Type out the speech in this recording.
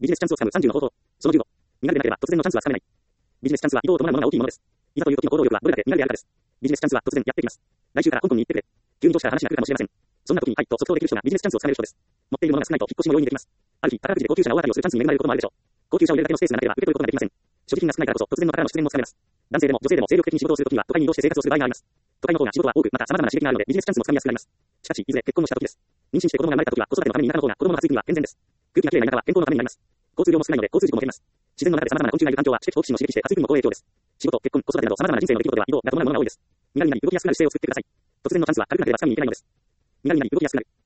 ビジネスチャンスをつかむ30の方法。その15。身軽でなければ突然のチャンスはつかめない。ビジネスチャンスは移動を伴うものが大きいものです。いざという時の行動力はどれだけ身軽であるかです。ビジネスチャンスは突然やってきます。来週から香港に行ってくれ。急に上司から話が来るかもしれません。そんな時にはいと即答できる人がビジネスチャンスをつかめる人です。持っているものが少ないと引っ越しも容易にできます。ある日、宝くじで高級車の大当たりをするチャンスに恵まれることもあるでしょう。高級車を入れるだけのスペースがなければ受け取ることができません。所持金が少ないからこそ突然の宝の出現もつかめます。男性でも女性でも精力的に仕事をするときには都会に移動して生活をする場合があります。都会の方が仕事は多く、また様々な刺激があるのでビジネスチャンスもつかみやすくなります。しかし、いずれ結婚をした時です。妊娠して子供が生まれた時は子育てのために田舎の方が子供の発育には健全です。空気がきれいな田舎は健康のためになります。交通量も少ないので交通事故も減ります。自然の中で様々な昆虫がいる環境は知的好奇心を刺激して発育にも好影響です。仕事、結婚、子育てなど様々な人生の出来事では移動が伴うものが多いです。身軽になり動きやすくなる姿勢を作ってください。突然のチャンスは軽くなければ掴みにいけないのです。身軽になり動きやすくなる。